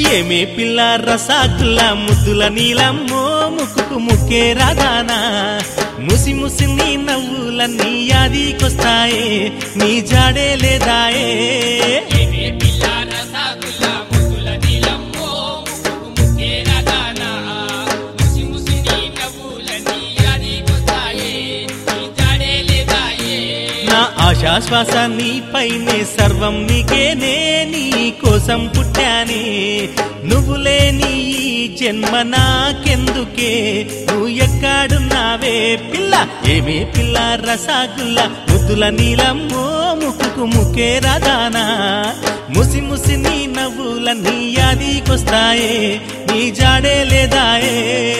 ఏమే పిల్ల రసాగుల్ల ముద్దుల నీలమ్మో ముక్కుకు ముక్కే రాదానా ముసి ముసి నీ నవ్వులన్నీ యాదికొస్తాయే నీ జాడే లేదాయే ఆశాశ్వాస నీపైనే సర్వం నీకేనే నీ కోసం పుట్టానే నువ్వు లేని ఈ జన్మ నాకెందుకే నువ్వు ఎక్కడున్నావే పిల్ల ఏమే పిల్ల రసాగుల్ల ముద్దుల నీలమ్మో ముక్కుకు ముక్కే రాదానా ముసి ముసి నీ నవ్వులన్నీ యాదికొస్తాయే నీ జాడే లేదాయే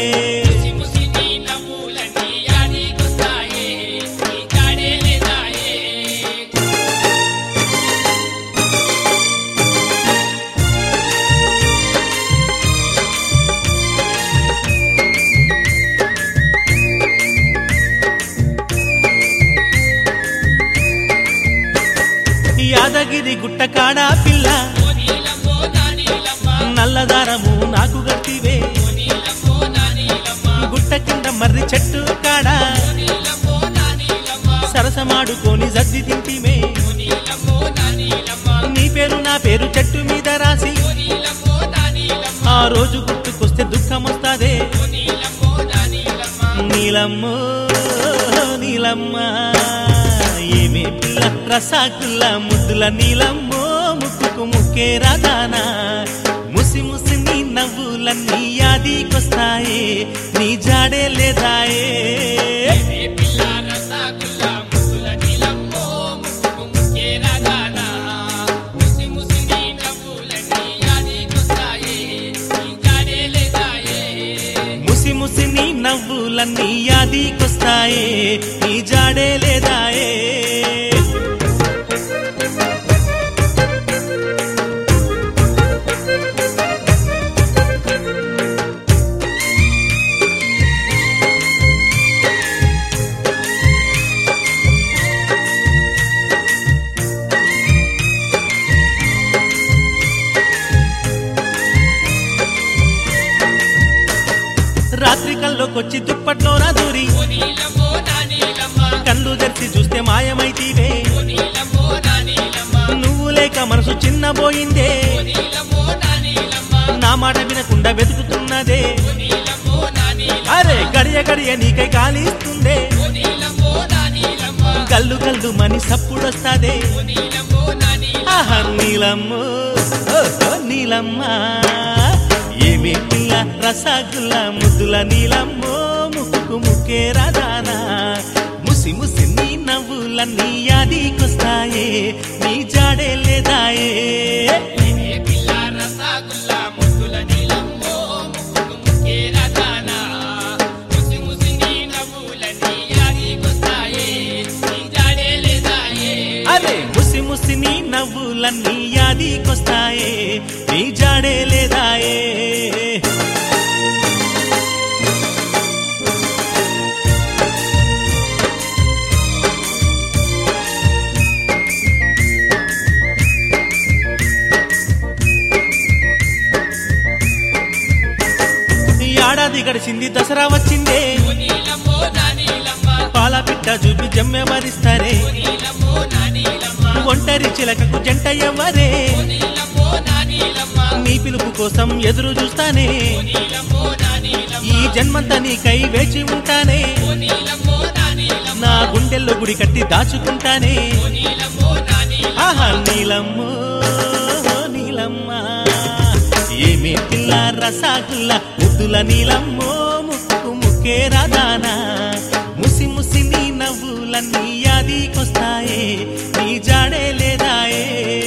యాదగిరి గుట్ట కాడా పిల్ల నల్లదారము నాకు గట్టివే గుట్ట కింద మర్రి చెట్టు కాడా సరసమాడుకొని జద్ది తింటిమే నీ పేరు నా పేరు చెట్టు మీద రాసి ఆ రోజు గుర్తుకొస్తే దుఃఖం వస్తాదే నీలమ్మో నీలమ్మ ఏమే పిల్ల రసాగుల్ల ముద్దుల నీలమ్మో ముక్కుకు ముక్కే రాదానా ముసి ముసి నీ నవ్వులన్నీ యాదికొస్తాయే నీ జాడే లేదాయే ముసి ముసి నీ నవ్వులన్నీ యాదికొస్తాయే నీ జాడే లేదాయే రాత్రి కల్లోకొచ్చి దుప్పట్లోన దూరి కళ్ళు తెరిచి చూస్తే మాయమైతీవే నువ్వు లేక మనసు చిన్నబోయిందే నా మాట వినకుండా వెతుకుతున్నదే అరే గడియ గడియ నీకై కాలిస్తుందే గల్లు గల్లు మని సప్పుడొస్తాదే ఆహా నీలమ్మో నీలమ్మ ఏమే పిల్ల రసాగుల్ల ముద్దుల నీలమ్మో ముక్కుకు ముక్కే రాదానా ముసి ముసి నీ నవ్వులన్నీ యాదికొస్తాయే నీ జాడే లేదాయే అరే ముసి ముసి నీ నవ్వులన్నీ యాదికొస్తాయే నీ జాడే లేదాయే ఏడాది గడిచింది దసరా వచ్చిందే పాల పిట్ట చూపి జమ్మె మరిస్తారే ఒంటరి చిలకకు జంట ఎవ్వరే నీ పిలుపు కోసం ఎదురు చూస్తానే ఈ జన్మంతా నీకై వేచి ఉంటానే నా గుండెల్లో గుడి కట్టి దాచుకుంటానే ఆహా నీలమ్మో నీలమ్మ ఏమే పిల్ల రసాగుల్ల ముద్దుల నీలమ్మో ముక్కు ముక్కే రాదానా ముసి ముసి నీ నవ్వులన్నీ యాదికొస్తాయే నీ జాడే లేదాయే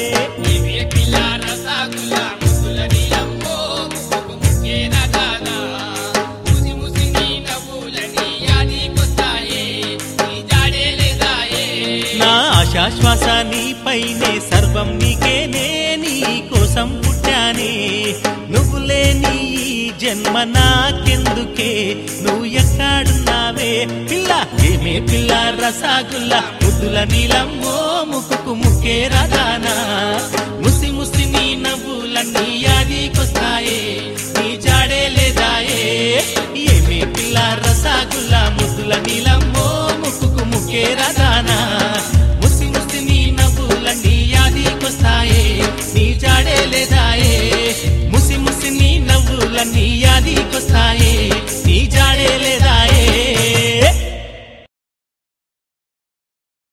నా ఆశాశ్వాస నీపైనే సర్వం నీకేనే నీ కోసం పుట్టానే నువ్వు లేని ఈ జన్మ నాకెందుకే నువ్వు ఎక్కడున్నావే పిల్ల ఏమే పిల్ల రసాగుల్ల ముద్దుల నీలమ్మో ముక్కుకు ముక్కే రాదానా ముసి ముసి నీ నవ్వుల